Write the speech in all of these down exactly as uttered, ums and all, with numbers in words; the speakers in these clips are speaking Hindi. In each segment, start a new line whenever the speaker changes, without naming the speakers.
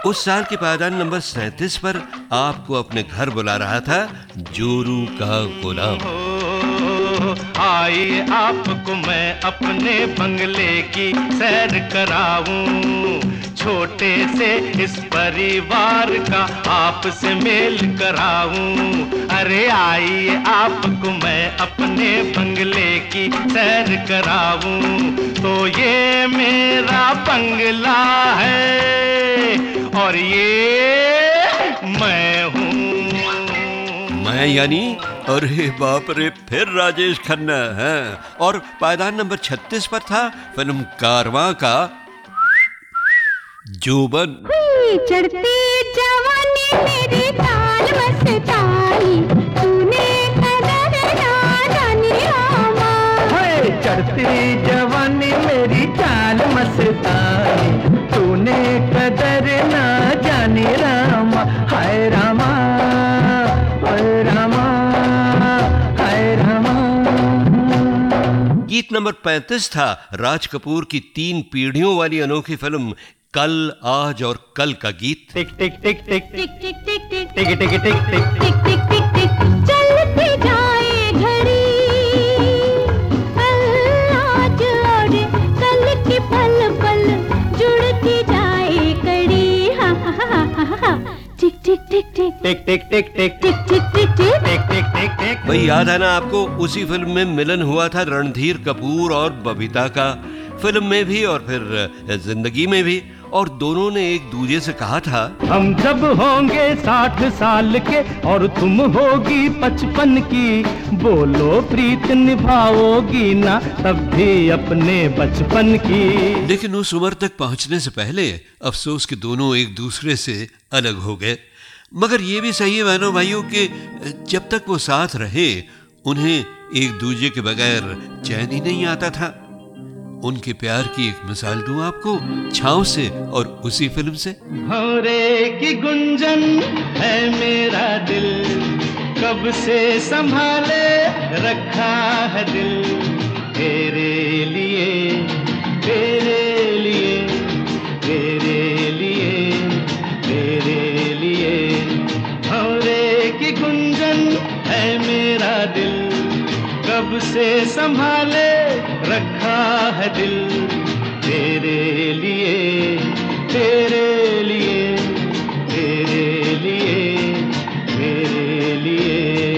उस साल के पायदान नंबर सैंतीस पर आपको अपने घर बुला रहा था जोरू का गुलाम।
आइए आपको मैं अपने बंगले की सैर कराऊं, छोटे से इस परिवार का आपसे मेल कराऊं। अरे आइए आपको मैं अपने बंगले की सैर कराऊं। तो ये मेरा बंगला है और ये मैं हूँ।
मैं यानी? अरे बाप रे, फिर राजेश खन्ना है। और पायदान नंबर छत्तीस पर था फिल्म कारवां का जोबन।
चढ़ती जवानी मेरी ताल मस्ताई, तूने कदर ना जानी रामा।
चढ़ती जवानी मेरी ताल मस्ताई, तूने कदर ना जानी रामा। हाय रामा, हाय रामा, हाय रामा।
गीत नंबर पैंतीस था राज कपूर की तीन पीढ़ियों वाली अनोखी फिल्म कल, आज और कल का गीत।
टिक टिक टिक टिक
टिक टिक टिक टिक
टिक टिक टिक टिक
टिक टिक टिक टिक चलती जाए घड़ी, आज और कल की पल पल जुड़ती जाए कड़ी। हा हा हा हा हा। टिक टिक टिक टिक
टिक टिक टिक टिक
टिक टिक टिक टिक
टिक टिक टिक टिक।
भाई याद है ना आपको, उसी फिल्म में मिलन हुआ था रणधीर कपूर और बबीता का, फिल्म में भी और फिर जिंदगी में भी। और दोनों ने एक दूसरे से कहा था,
हम जब होंगे साठ साल के और तुम होगी पचपन की, बोलो प्रीत निभाओगी ना तब भी अपने बचपन की।
लेकिन उस उम्र तक पहुंचने से पहले अफसोस कि दोनों एक दूसरे से अलग हो गए। मगर ये भी सही है बहनों भाइयों कि जब तक वो साथ रहे उन्हें एक दूसरे के बगैर चैन ही नहीं आता था। उनके प्यार की एक मिसाल दूं आपको छाँव से और उसी फिल्म से।
भौरे की गुंजन है मेरा दिल, कब से संभाले रखा है दिल, तेरे लिए तेरे लिए तेरे लिए तेरे लिए। भौरे की गुंजन है मेरा दिल, कब से संभाले रखा है दिल, तेरे लिए तेरे लिए तेरे लिए तेरे लिए।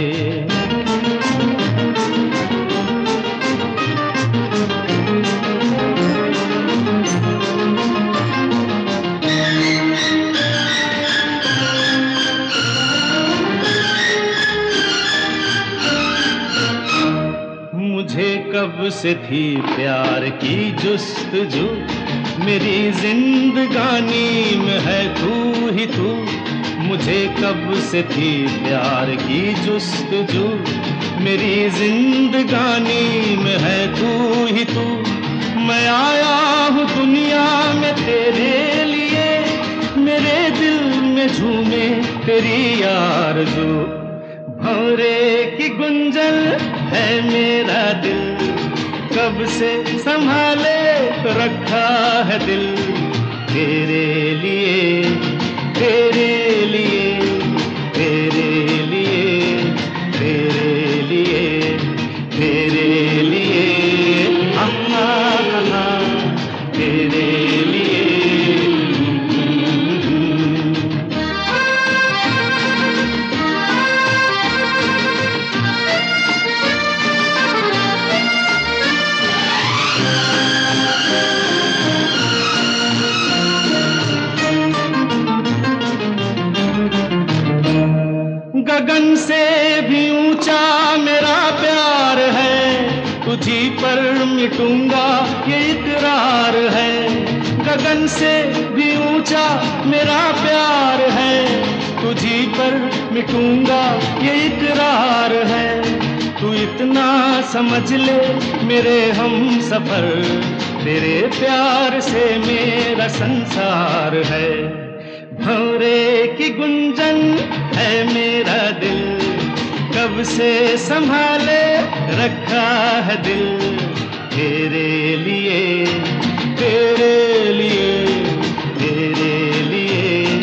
मुझे कब से थी प्यार की जुस्तजू, मेरी जिंदगानी में है तू ही तू। मुझे कब से थी प्यार की जुस्तजू, मेरी जिंदगानी में है तू ही तू। मैं आया हूँ दुनिया में तेरे लिए, मेरे दिल में झूमे तेरी आरज़ू। भौरे की गुंजन है मेरा दिल, कब से संभाले रखा है दिल, तेरे लिए तेरे लिए तेरे लिए तेरे लिए तेरे लिए आहा आहा तेरे लिए। गगन से भी ऊंचा मेरा प्यार है, तुझी पर मिटूंगा ये इकरार है। गगन से भी ऊंचा मेरा प्यार है, तुझी पर मिटूंगा ये इकरार है। तू इतना समझ ले मेरे हम सफर, तेरे प्यार से मेरा संसार है। भौरे की गुंजन है मेरा दिल, कब से संभाले रखा है दिल, तेरे लिए तेरे लिए तेरे लिए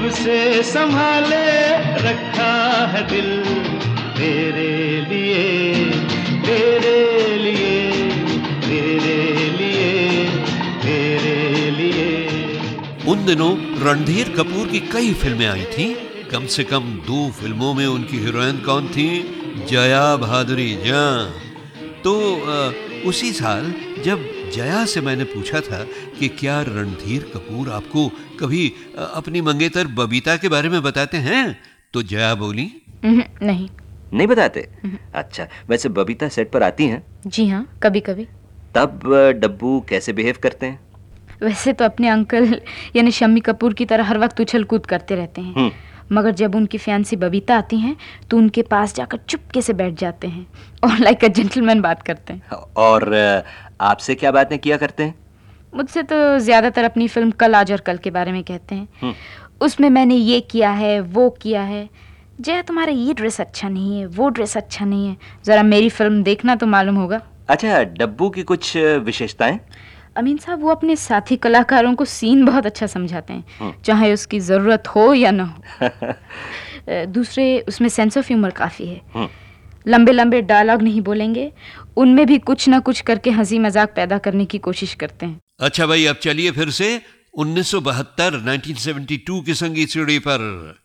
कब से संभाले रखा है दिल तेरे लिए, तेरे लिए, तेरे लिए, तेरे लिए।
उन दिनों रणधीर कपूर की कई फिल्में आई थीं। कम से कम दो फिल्मों में उनकी हीरोइन कौन थी? जया भादुरी जां। तो आ, उसी साल जब जया से मैंने पूछा था कि क्या रणधीर कपूर आपको कभी अपनी मंगेतर बबीता के बारे में बताते हैं, तो जया बोली,
नहीं
नहीं बताते। अच्छा, वैसे बबीता सेट पर आती हैं?
जी हाँ, कभी कभी।
तब डब्बू कैसे बिहेव करते हैं?
वैसे तो अपने अंकल यानी शम्मी कपूर की तरह हर वक्त उछल कूद करते रहते हैं, मगर जब उनकी फियांसी बबीता आती हैं तो उनके पास जाकर चुपके से बैठ जाते हैं और लाइक अ जेंटलमैन बात करते हैं।
और आपसे क्या बातें किया करते हैं?
मुझसे तो ज्यादातर अपनी फिल्म कल आज और कल के बारे में कहते हैं। उसमें मैंने ये किया है, वो किया है। जया, तुम्हारा ये ड्रेस अच्छा नहीं है, वो ड्रेस अच्छा नहीं है, जरा मेरी फिल्म देखना तो मालूम होगा।
अच्छा, डब्बू की कुछ विशेषताएं?
अमीन साहब, वो अपने साथी कलाकारों को सीन बहुत अच्छा समझाते हैं, चाहे उसकी जरूरत हो या ना हो। दूसरे, उसमें सेंस ऑफ ह्यूमर काफी है। लंबे लंबे डायलॉग नहीं बोलेंगे, उनमें भी कुछ ना कुछ करके हंसी मजाक पैदा करने की कोशिश करते हैं।
अच्छा भाई, अब चलिए फिर से उन्नीस सौ बहत्तर उन्नीस सौ बहत्तर की संगीत सीढ़ी पर।